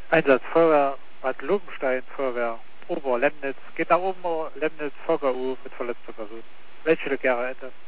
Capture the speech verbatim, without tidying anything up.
Einsatz Feuerwehr, Bad Lobenstein, Feuerwehr, Ober Lemnitz. Geht nach oben, Lemnitz, Fogger U mit verletzter Person. Welche Legere hätte?